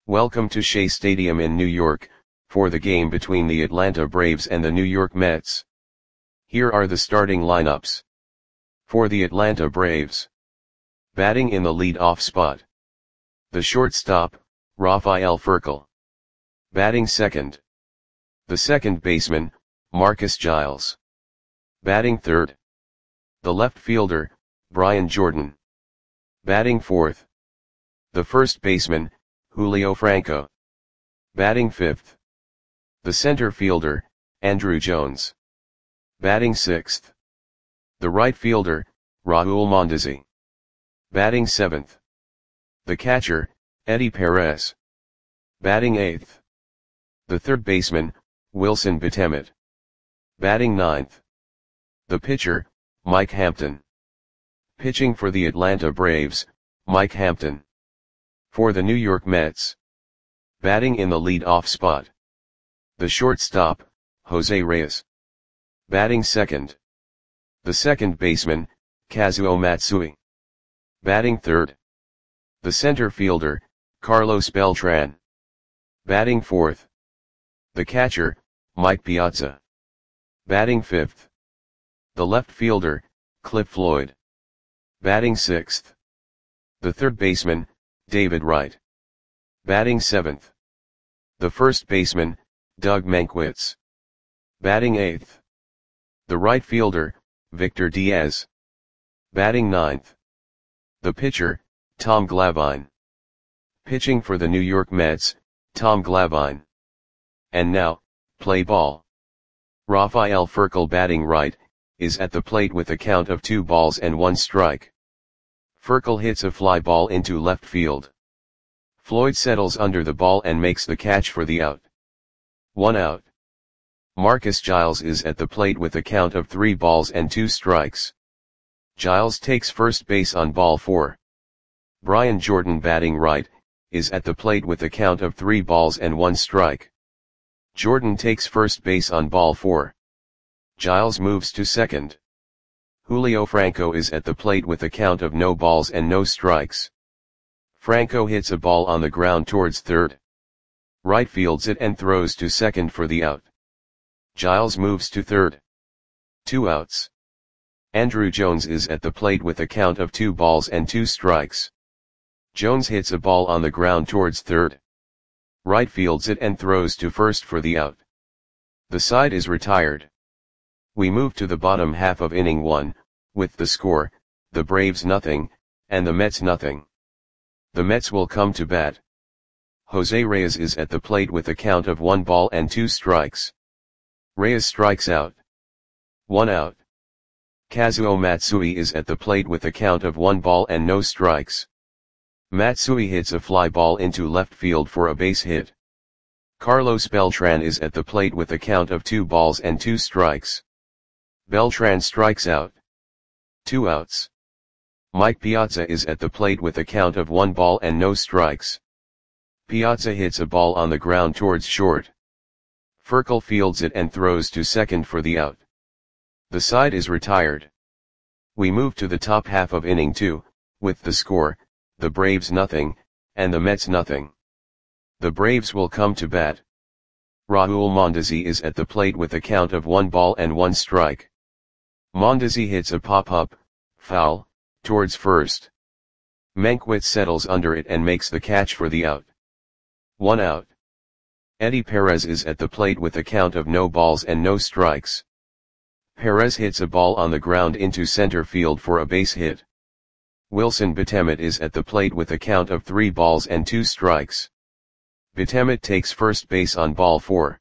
Welcome to Shea Stadium in New York, for the game between the Atlanta Braves and the New York Mets. Here are the starting lineups. For the Atlanta Braves. Batting in the lead-off spot. The shortstop, Rafael Furcal. Batting second. The second baseman, Marcus Giles. Batting third. The left fielder, Brian Jordan. Batting fourth. The first baseman, Julio Franco. Batting fifth. The center fielder, Andruw Jones. Batting sixth. The right fielder, Raul Mondesi. Batting seventh. The catcher, Eddie Perez. Batting eighth. The third baseman, Wilson Betemit. Batting ninth. The pitcher, Mike Hampton. Pitching for the Atlanta Braves, Mike Hampton. For the New York Mets. Batting in the lead-off spot. The shortstop, Jose Reyes. Batting second. The second baseman, Kazuo Matsui. Batting third. The center fielder, Carlos Beltran. Batting fourth. The catcher, Mike Piazza. Batting fifth. The left fielder, Cliff Floyd. Batting sixth. The third baseman, David Wright. Batting seventh. The first baseman, Doug Mankiewicz. Batting eighth. The right fielder, Victor Diaz. Batting ninth. The pitcher, Tom Glavine. Pitching for the New York Mets, Tom Glavine. And now, play ball. Rafael Furcal batting right, is at the plate with a count of 2 balls and 1 strike. Furcal hits a fly ball into left field. Floyd settles under the ball and makes the catch for the out. 1 out. Marcus Giles is at the plate with a count of 3 balls and 2 strikes. Giles takes first base on ball 4. Brian Jordan batting right, is at the plate with a count of 3 balls and 1 strike. Jordan takes first base on ball 4. Giles moves to second. Julio Franco is at the plate with a count of no balls and no strikes. Franco hits a ball on the ground towards third. Right fields it and throws to second for the out. Giles moves to third. 2 outs. Andruw Jones is at the plate with a count of 2 balls and 2 strikes. Jones hits a ball on the ground towards third. Right fields it and throws to first for the out. The side is retired. We move to the bottom half of inning 1, with the score, the Braves nothing, and the Mets nothing. The Mets will come to bat. Jose Reyes is at the plate with a count of 1 ball and 2 strikes. Reyes strikes out. 1 out. Kazuo Matsui is at the plate with a count of 1 ball and no strikes. Matsui hits a fly ball into left field for a base hit. Carlos Beltran is at the plate with a count of 2 balls and 2 strikes. Beltran strikes out. 2 outs. Mike Piazza is at the plate with a count of 1 ball and no strikes. Piazza hits a ball on the ground towards short. Furcal fields it and throws to second for the out. The side is retired. We move to the top half of inning 2, with the score, the Braves nothing, and the Mets nothing. The Braves will come to bat. Raul Mondesi is at the plate with a count of 1 ball and 1 strike. Mondesi hits a pop-up, foul, towards first. Mankiewicz settles under it and makes the catch for the out. 1 out. Eddie Perez is at the plate with a count of no balls and no strikes. Perez hits a ball on the ground into center field for a base hit. Wilson Betemit is at the plate with a count of 3 balls and 2 strikes. Betemit takes first base on ball 4.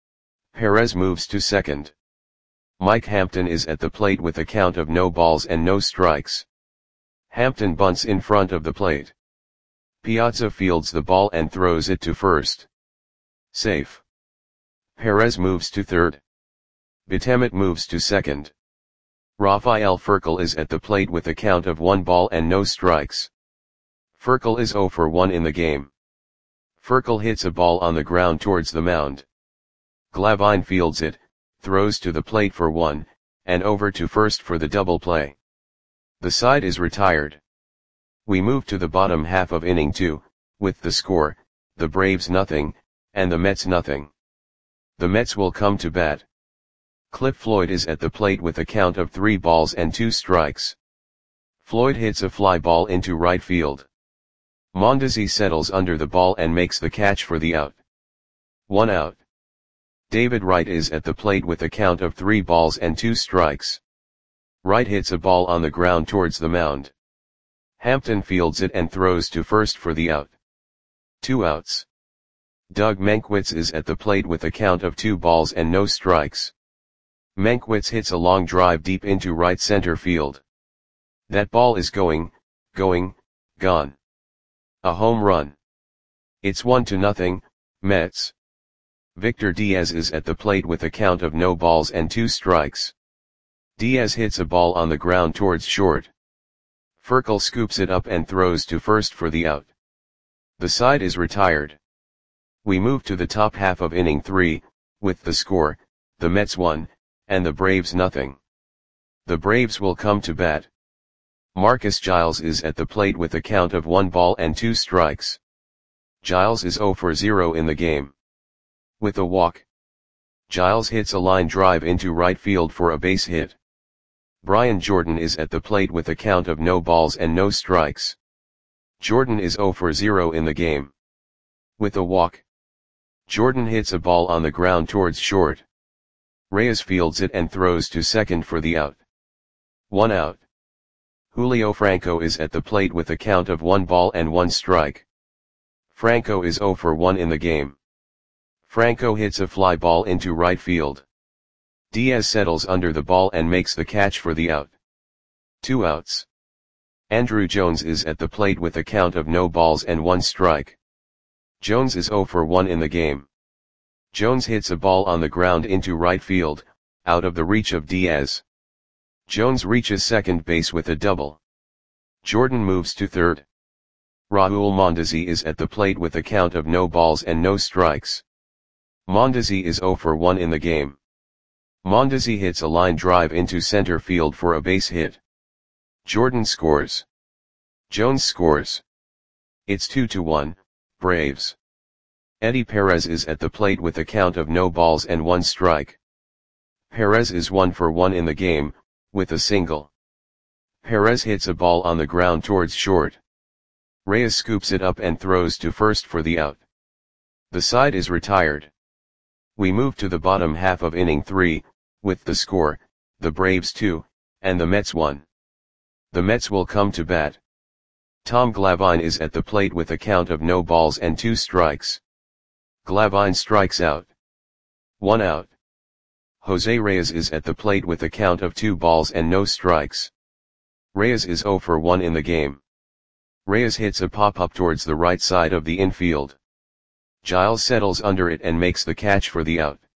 Perez moves to second. Mike Hampton is at the plate with a count of no balls and no strikes. Hampton bunts in front of the plate. Piazza fields the ball and throws it to first. Safe. Perez moves to third. Betemit moves to second. Rafael Furcal is at the plate with a count of 1 ball and no strikes. Furcal is 0 for 1 in the game. Furcal hits a ball on the ground towards the mound. Glavine fields it, throws to the plate for 1, and over to first for the double play. The side is retired. We move to the bottom half of inning 2, with the score, the Braves nothing, and the Mets nothing. The Mets will come to bat. Cliff Floyd is at the plate with a count of 3 balls and 2 strikes. Floyd hits a fly ball into right field. Mondesi settles under the ball and makes the catch for the out. 1 out. David Wright is at the plate with a count of 3 balls and 2 strikes. Wright hits a ball on the ground towards the mound. Hampton fields it and throws to first for the out. 2 outs. Doug Mankiewicz is at the plate with a count of 2 balls and no strikes. Mankiewicz hits a long drive deep into right center field. That ball is going, gone. A home run. It's 1-0, Mets. Victor Diaz is at the plate with a count of no balls and 2 strikes. Diaz hits a ball on the ground towards short. Furcal scoops it up and throws to first for the out. The side is retired. We move to the top half of inning 3, with the score, the Mets 1, and the Braves nothing. The Braves will come to bat. Marcus Giles is at the plate with a count of 1 ball and 2 strikes. Giles is 0 for 0 in the game. With a walk. Giles hits a line drive into right field for a base hit. Brian Jordan is at the plate with a count of no balls and no strikes. Jordan is 0 for 0 in the game. With a walk. Jordan hits a ball on the ground towards short. Reyes fields it and throws to second for the out. 1 out. Julio Franco is at the plate with a count of 1 ball and 1 strike. Franco is 0 for 1 in the game. Franco hits a fly ball into right field. Diaz settles under the ball and makes the catch for the out. 2 outs. Andruw Jones is at the plate with a count of no balls and 1 strike. Jones is 0 for 1 in the game. Jones hits a ball on the ground into right field, out of the reach of Diaz. Jones reaches second base with a double. Jordan moves to third. Raul Mondesi is at the plate with a count of no balls and no strikes. Mondesi is 0 for 1 in the game. Mondesi hits a line drive into center field for a base hit. Jordan scores. Jones scores. It's 2-1, Braves. Eddie Perez is at the plate with a count of no balls and 1 strike. Perez is 1 for 1 in the game, with a single. Perez hits a ball on the ground towards short. Reyes scoops it up and throws to first for the out. The side is retired. We move to the bottom half of inning 3, with the score, the Braves 2, and the Mets 1. The Mets will come to bat. Tom Glavine is at the plate with a count of no balls and 2 strikes. Glavine strikes out. 1 out. Jose Reyes is at the plate with a count of 2 balls and no strikes. Reyes is 0 for 1 in the game. Reyes hits a pop-up towards the right side of the infield. Giles settles under it and makes the catch for the out.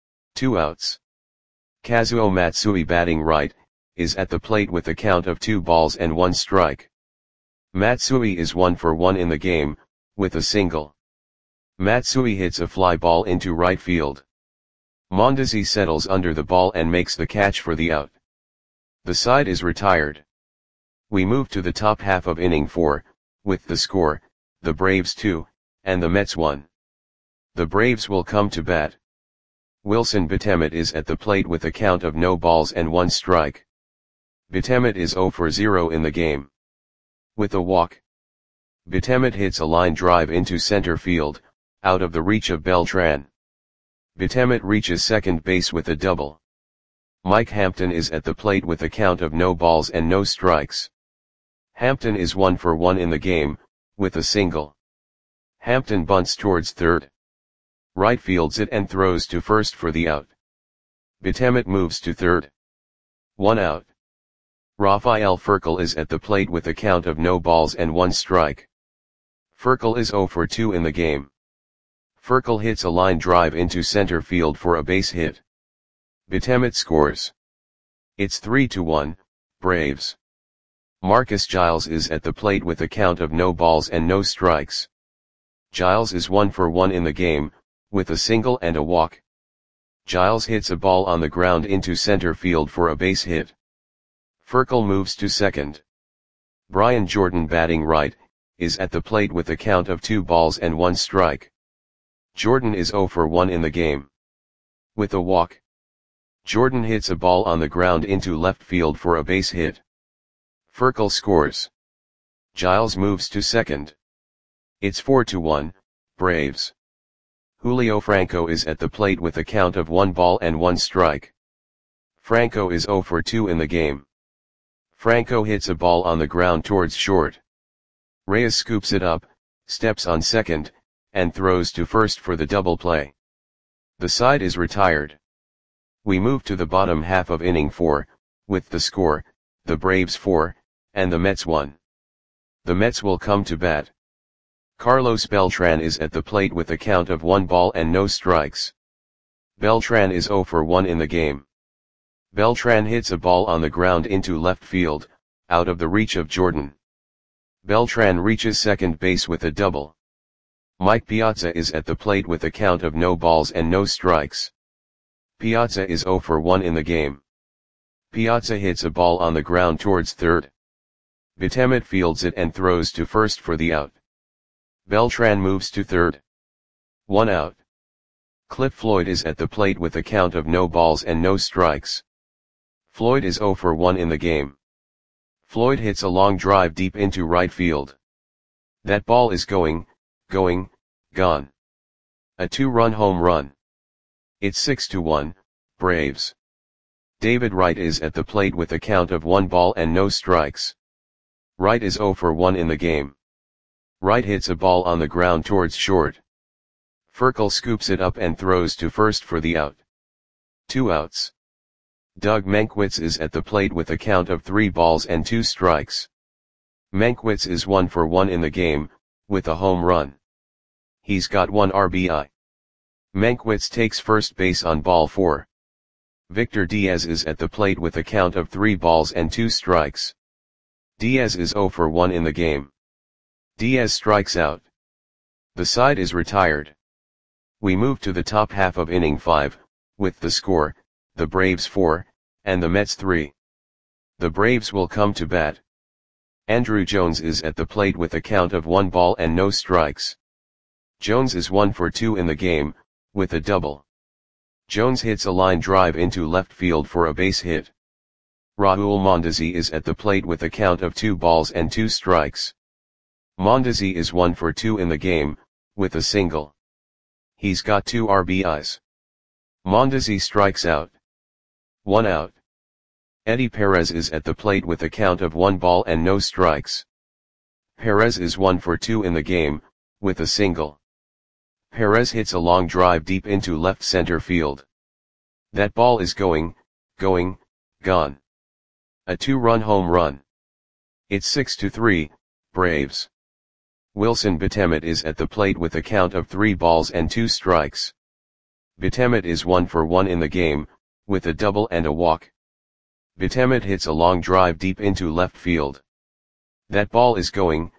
2 outs. Kazuo Matsui, batting right, is at the plate with a count of 2 balls and 1 strike. Matsui is 1 for 1 in the game, with a single. Matsui hits a fly ball into right field. Mondesi settles under the ball and makes the catch for the out. The side is retired. We move to the top half of inning 4, with the score, the Braves 2, and the Mets 1. The Braves will come to bat. Wilson Betemit is at the plate with a count of no balls and 1 strike. Betemit is 0 for 0 in the game. With a walk. Betemit hits a line drive into center field, out of the reach of Beltran. Betemit reaches second base with a double. Mike Hampton is at the plate with a count of no balls and no strikes. Hampton is 1 for 1 in the game, with a single. Hampton bunts towards third. Right fields it and throws to first for the out. Betemit moves to third. 1 out. Rafael Furcal is at the plate with a count of no balls and 1 strike. Furcal is 0 for 2 in the game. Furcal hits a line drive into center field for a base hit. Betemit scores. It's 3-1, Braves. Marcus Giles is at the plate with a count of no balls and no strikes. Giles is 1 for 1 in the game, with a single and a walk. Giles hits a ball on the ground into center field for a base hit. Furcal moves to second. Brian Jordan, batting right, is at the plate with a count of 2 balls and 1 strike. Jordan is 0 for 1 in the game. With a walk, Jordan hits a ball on the ground into left field for a base hit. Furcal scores. Giles moves to second. It's 4-1, Braves. Julio Franco is at the plate with a count of 1 ball and 1 strike. Franco is 0 for 2 in the game. Franco hits a ball on the ground towards short. Reyes scoops it up, steps on second, and throws to first for the double play. The side is retired. We move to the bottom half of inning 4, with the score, the Braves 4, and the Mets 1. The Mets will come to bat. Carlos Beltran is at the plate with a count of 1 ball and no strikes. Beltran is 0 for 1 in the game. Beltran hits a ball on the ground into left field, out of the reach of Jordan. Beltran reaches second base with a double. Mike Piazza is at the plate with a count of no balls and no strikes. Piazza is 0 for 1 in the game. Piazza hits a ball on the ground towards third. Betemet fields it and throws to first for the out. Beltran moves to third. 1 out. Cliff Floyd is at the plate with a count of no balls and no strikes. Floyd is 0 for 1 in the game. Floyd hits a long drive deep into right field. That ball is gone. A 2-run home run. It's 6-1, Braves. David Wright is at the plate with a count of 1 ball and no strikes. Wright is 0 for 1 in the game. Wright hits a ball on the ground towards short. Furcal scoops it up and throws to first for the out. 2 outs. Doug Mankiewicz is at the plate with a count of 3 balls and 2 strikes. Mankiewicz is 1 for 1 in the game, with a home run. He's got 1 RBI. Mankiewicz takes first base on ball 4. Victor Diaz is at the plate with a count of 3 balls and 2 strikes. Diaz is 0 for 1 in the game. Diaz strikes out. The side is retired. We move to the top half of inning 5, with the score, the Braves 4, and the Mets 3. The Braves will come to bat. Andruw Jones is at the plate with a count of 1 ball and no strikes. Jones is 1 for 2 in the game, with a double. Jones hits a line drive into left field for a base hit. Raul Mondesi is at the plate with a count of 2 balls and 2 strikes. Mondesi is 1 for 2 in the game, with a single. He's got 2 RBIs. Mondesi strikes out. 1 out. Eddie Perez is at the plate with a count of 1 ball and no strikes. Perez is 1 for 2 in the game, with a single. Perez hits a long drive deep into left center field. That ball is gone. A 2-run home run. It's 6-3, Braves. Wilson Betemet is at the plate with a count of 3 balls and 2 strikes. Betemet is 1 for 1 in the game, with a double and a walk. Betemet hits a long drive deep into left field. That ball is gone.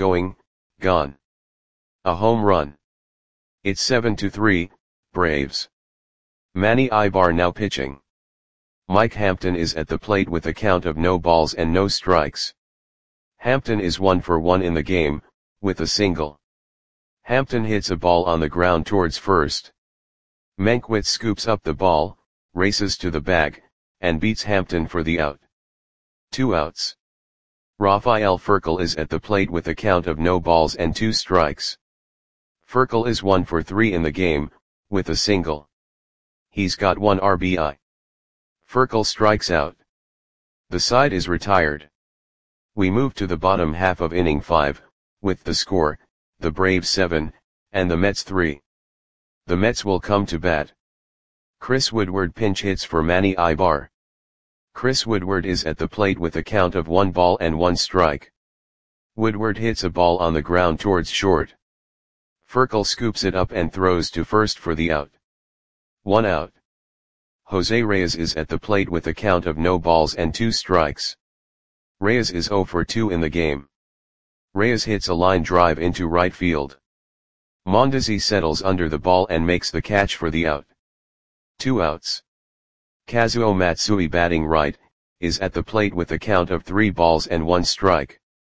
A home run. It's 7-3, Braves. Manny Ibar now pitching. Mike Hampton is at the plate with a count of no balls and no strikes. Hampton is 1 for 1 in the game, with a single. Hampton hits a ball on the ground towards first. Mankiewicz scoops up the ball, races to the bag, and beats Hampton for the out. 2 outs. Rafael Furcal is at the plate with a count of no balls and 2 strikes. Furcal is 1 for 3 in the game, with a single. He's got 1 RBI. Furcal strikes out. The side is retired. We move to the bottom half of inning 5, with the score, the Braves 7, and the Mets 3. The Mets will come to bat. Chris Woodward pinch hits for Manny Ibar. Chris Woodward is at the plate with a count of 1 ball and 1 strike. Woodward hits a ball on the ground towards short. Furcal scoops it up and throws to first for the out. 1 out. Jose Reyes is at the plate with a count of no balls and 2 strikes. Reyes is 0 for 2 in the game. Reyes hits a line drive into right field. Mondesi settles under the ball and makes the catch for the out. 2 outs. Kazuo Matsui batting right, is at the plate with a count of 3 balls and 1 strike.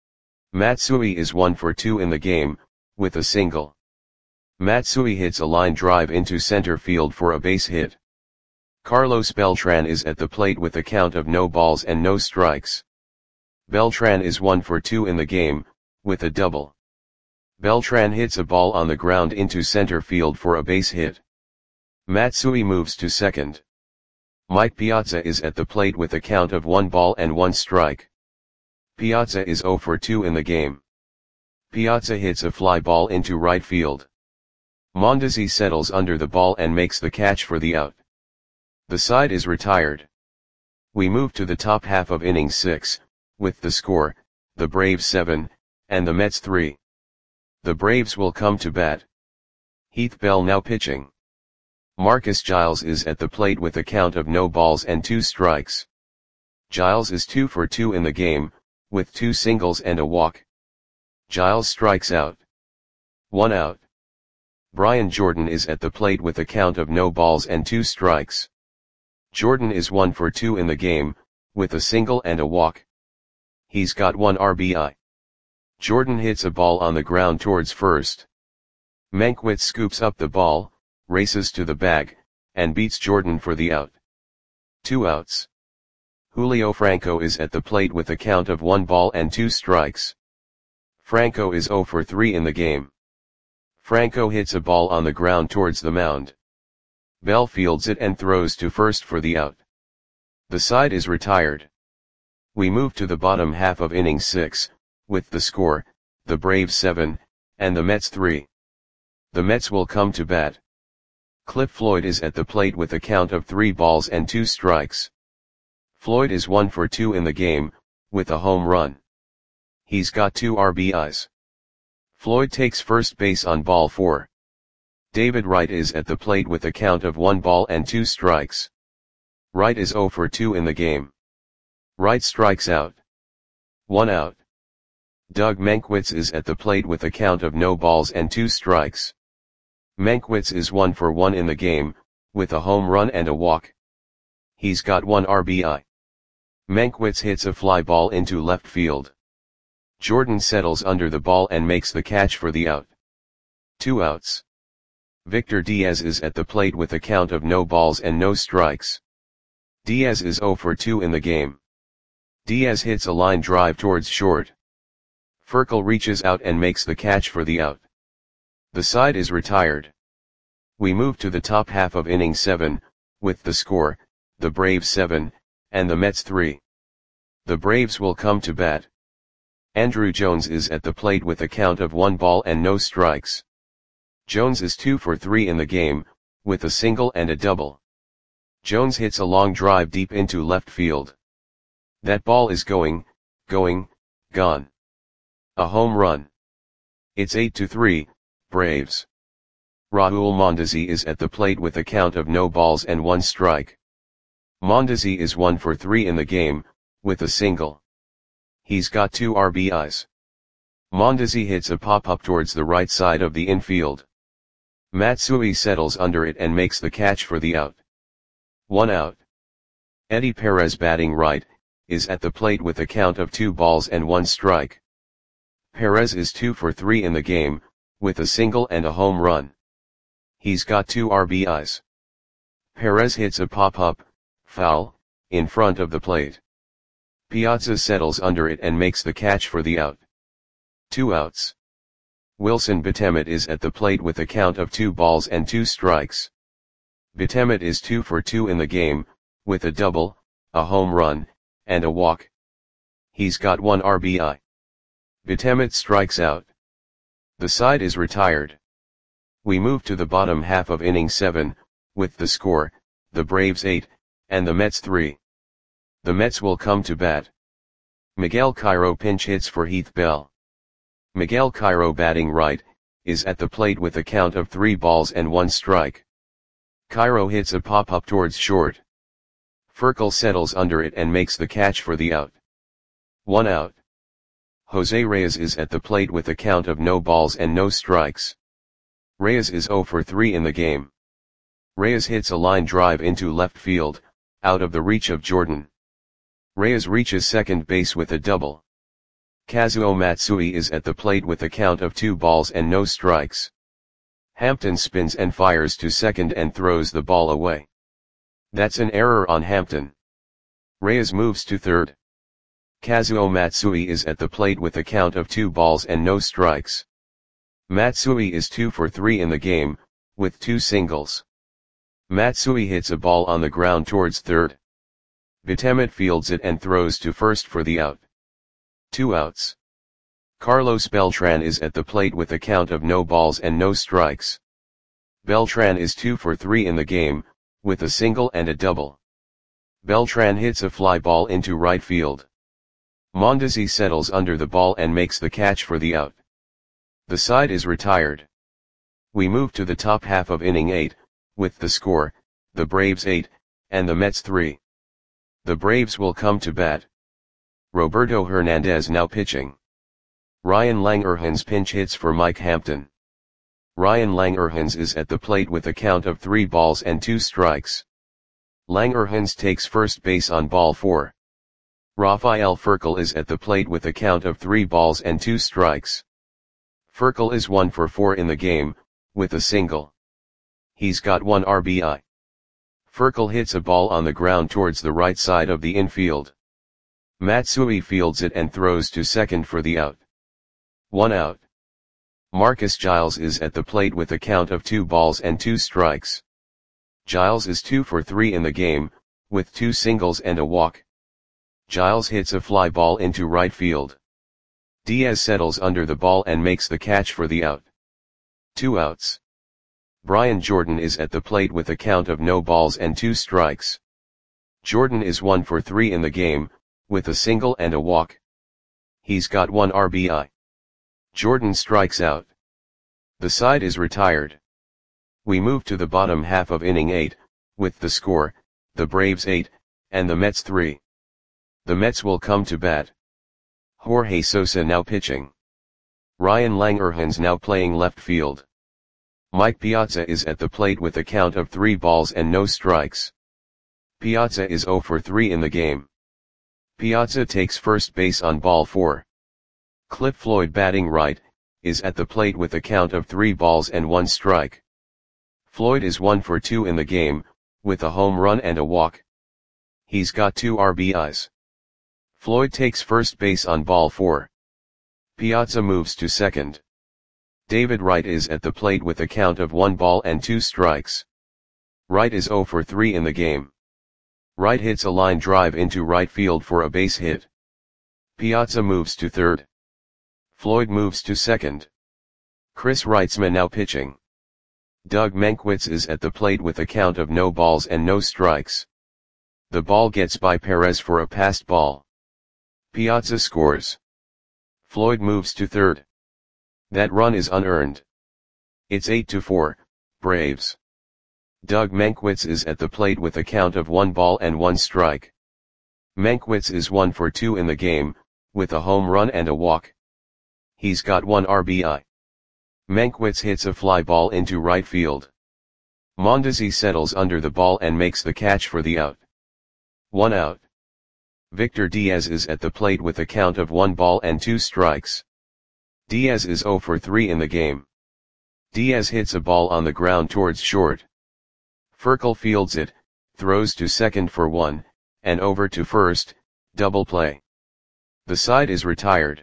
Matsui is 1 for 2 in the game, with a single. Matsui hits a line drive into center field for a base hit. Carlos Beltran is at the plate with a count of no balls and no strikes. Beltran is 1 for 2 in the game, with a double. Beltran hits a ball on the ground into center field for a base hit. Matsui moves to second. Mike Piazza is at the plate with a count of 1 ball and 1 strike. Piazza is 0 for 2 in the game. Piazza hits a fly ball into right field. Mondesi settles under the ball and makes the catch for the out. The side is retired. We move to the top half of inning 6, with the score, the Braves 7, and the Mets 3. The Braves will come to bat. Heath Bell now pitching. Marcus Giles is at the plate with a count of no balls and 2 strikes. Giles is 2 for 2 in the game, with 2 singles and a walk. Giles strikes out. 1 out. Brian Jordan is at the plate with a count of no balls and 2 strikes. Jordan is 1 for 2 in the game, with a single and a walk. He's got 1 RBI. Jordan hits a ball on the ground towards first. Mankiewicz scoops up the ball, races to the bag, and beats Jordan for the out. 2 outs. Julio Franco is at the plate with a count of 1 ball and 2 strikes. Franco is 0 for 3 in the game. Franco hits a ball on the ground towards the mound. Bell fields it and throws to first for the out. The side is retired. We move to the bottom half of inning 6, with the score, the Braves 7, and the Mets 3. The Mets will come to bat. Cliff Floyd is at the plate with a count of 3 balls and 2 strikes. Floyd is 1 for 2 in the game, with a home run. He's got 2 RBIs. Floyd takes first base on ball 4. David Wright is at the plate with a count of 1 ball and 2 strikes. Wright is 0 for 2 in the game. Wright strikes out. 1 out. Doug Mankiewicz is at the plate with a count of no balls and 2 strikes. Mankiewicz is 1 for 1 in the game, with a home run and a walk. He's got 1 RBI. Mankiewicz hits a fly ball into left field. Jordan settles under the ball and makes the catch for the out. 2 outs. Victor Diaz is at the plate with a count of no balls and no strikes. Diaz is 0 for 2 in the game. Diaz hits a line drive towards short. Furcal reaches out and makes the catch for the out. The side is retired. We move to the top half of inning 7, with the score, the Braves 7, and the Mets 3. The Braves will come to bat. Andrew Jones is at the plate with a count of 1 ball and no strikes. Jones is 2 for 3 in the game, with a single and a double. Jones hits a long drive deep into left field. That ball is going, gone. A home run. It's 8-3, Braves. Raul Mondesi is at the plate with a count of no balls and 1 strike. Mondesi is 1 for 3 in the game, with a single. He's got 2 RBIs. Mondesi hits a pop-up towards the right side of the infield. Matsui settles under it and makes the catch for the out. 1 out. Eddie Perez batting right, is at the plate with a count of 2 balls and 1 strike. Perez is 2 for 3 in the game, with a single and a home run. He's got 2 RBIs. Perez hits a pop-up, foul, in front of the plate. Piazza settles under it and makes the catch for the out. 2 outs. Wilson Betemet is at the plate with a count of 2 balls and 2 strikes. Betemet is 2 for 2 in the game, with a double, a home run, and a walk. He's got 1 RBI. Betemet strikes out. The side is retired. We move to the bottom half of inning 7, with the score, the Braves 8, and the Mets 3. The Mets will come to bat. Miguel Cairo pinch hits for Heath Bell. Miguel Cairo batting right, is at the plate with a count of 3 balls and 1 strike. Cairo hits a pop-up towards short. Furcal settles under it and makes the catch for the out. 1 out. Jose Reyes is at the plate with a count of no balls and no strikes. Reyes is 0 for 3 in the game. Reyes hits a line drive into left field, out of the reach of Jordan. Reyes reaches second base with a double. Kazuo Matsui is at the plate with a count of 2 balls and no strikes. Hampton spins and fires to second and throws the ball away. That's an error on Hampton. Reyes moves to third. Kazuo Matsui is at the plate with a count of 2 balls and no strikes. Matsui is 2 for 3 in the game, with 2 singles. Matsui hits a ball on the ground towards third. Bitemet fields it and throws to first for the out. 2 outs. Carlos Beltran is at the plate with a count of no balls and no strikes. Beltran is 2 for 3 in the game, with a single and a double. Beltran hits a fly ball into right field. Mondesi settles under the ball and makes the catch for the out. The side is retired. We move to the top half of inning 8, with the score, the Braves 8, and the Mets 3. The Braves will come to bat. Roberto Hernandez now pitching. Ryan Langerhans pinch hits for Mike Hampton. Ryan Langerhans is at the plate with a count of 3 balls and 2 strikes. Langerhans takes first base on ball 4. Rafael Furcal is at the plate with a count of 3 balls and 2 strikes. Furcal is 1 for 4 in the game, with a single. He's got 1 RBI. Furcal hits a ball on the ground towards the right side of the infield. Matsui fields it and throws to second for the out. 1 out. Marcus Giles is at the plate with a count of 2 balls and 2 strikes. Giles is 2 for 3 in the game, with 2 singles and a walk. Giles hits a fly ball into right field. Diaz settles under the ball and makes the catch for the out. 2 outs. Brian Jordan is at the plate with a count of no balls and 2 strikes. Jordan is 1 for 3 in the game, with a single and a walk. He's got 1 RBI. Jordan strikes out. The side is retired. We move to the bottom half of inning 8, with the score, the Braves 8, and the Mets 3. The Mets will come to bat. Jorge Sosa now pitching. Ryan Langerhans now playing left field. Mike Piazza is at the plate with a count of 3 balls and no strikes. Piazza is 0 for 3 in the game. Piazza takes first base on ball 4. Cliff Floyd batting right, is at the plate with a count of 3 balls and 1 strike. Floyd is 1 for 2 in the game, with a home run and a walk. He's got 2 RBIs. Floyd takes first base on ball 4. Piazza moves to second. David Wright is at the plate with a count of 1 ball and 2 strikes. Wright is 0 for 3 in the game. Wright hits a line drive into right field for a base hit. Piazza moves to third. Floyd moves to second. Chris Reitzman now pitching. Doug Mankiewicz is at the plate with a count of no balls and no strikes. The ball gets by Perez for a passed ball. Piazza scores. Floyd moves to third. That run is unearned. It's 8-4, Braves. Doug Mankiewicz is at the plate with a count of 1 ball and 1 strike. Mankiewicz is 1 for 2 in the game, with a home run and a walk. He's got 1 RBI. Mankiewicz hits a fly ball into right field. Mondesi settles under the ball and makes the catch for the out. 1 out. Victor Diaz is at the plate with a count of 1 ball and 2 strikes. Diaz is 0 for 3 in the game. Diaz hits a ball on the ground towards short. Furcal fields it, throws to second for 1, and over to first, double play. The side is retired.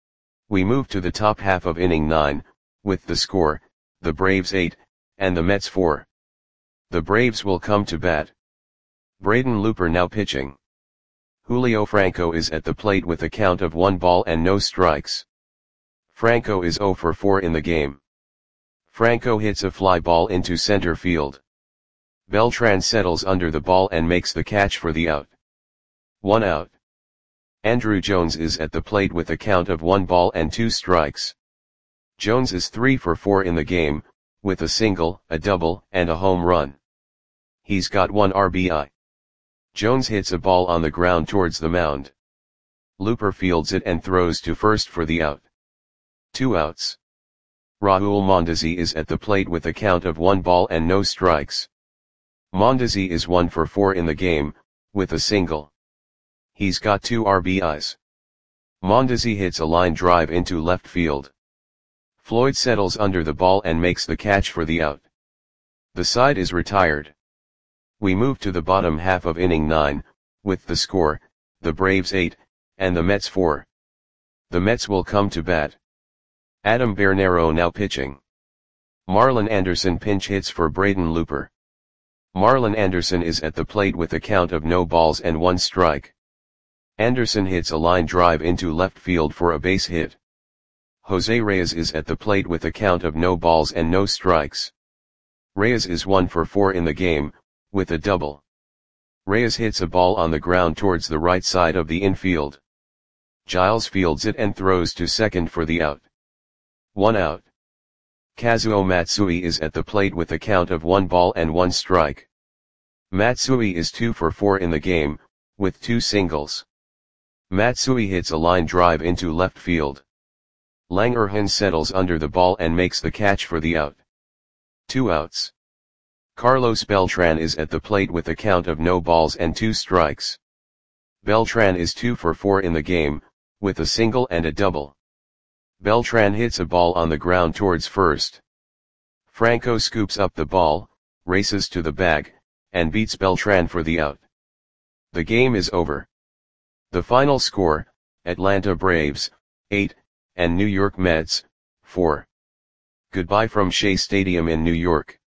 We move to the top half of inning 9, with the score, the Braves 8, and the Mets 4. The Braves will come to bat. Braden Looper now pitching. Julio Franco is at the plate with a count of 1 ball and no strikes. Franco is 0 for 4 in the game. Franco hits a fly ball into center field. Beltran settles under the ball and makes the catch for the out. 1 out. Andrew Jones is at the plate with a count of 1 ball and 2 strikes. Jones is 3 for 4 in the game, with a single, a double, and a home run. He's got 1 RBI. Jones hits a ball on the ground towards the mound. Looper fields it and throws to first for the out. 2 outs. Raul Mondesi is at the plate with a count of 1 ball and no strikes. Mondesi is 1 for 4 in the game, with a single. He's got 2 RBIs. Mondesi hits a line drive into left field. Floyd settles under the ball and makes the catch for the out. The side is retired. We move to the bottom half of inning 9, with the score, the Braves 8, and the Mets 4. The Mets will come to bat. Adam Bernero now pitching. Marlon Anderson pinch hits for Braden Looper. Marlon Anderson is at the plate with a count of no balls and 1 strike. Anderson hits a line drive into left field for a base hit. Jose Reyes is at the plate with a count of no balls and no strikes. Reyes is 1 for 4 in the game, with a double. Reyes hits a ball on the ground towards the right side of the infield. Giles fields it and throws to second for the out. 1 out. Kazuo Matsui is at the plate with a count of 1 ball and 1 strike. Matsui is 2 for 4 in the game, with 2 singles. Matsui hits a line drive into left field. Langerhans settles under the ball and makes the catch for the out. 2 outs. Carlos Beltran is at the plate with a count of no balls and 2 strikes. Beltran is 2 for 4 in the game, with a single and a double. Beltran hits a ball on the ground towards first. Franco scoops up the ball, races to the bag, and beats Beltran for the out. The game is over. The final score, Atlanta Braves, 8, and New York Mets, 4. Goodbye from Shea Stadium in New York.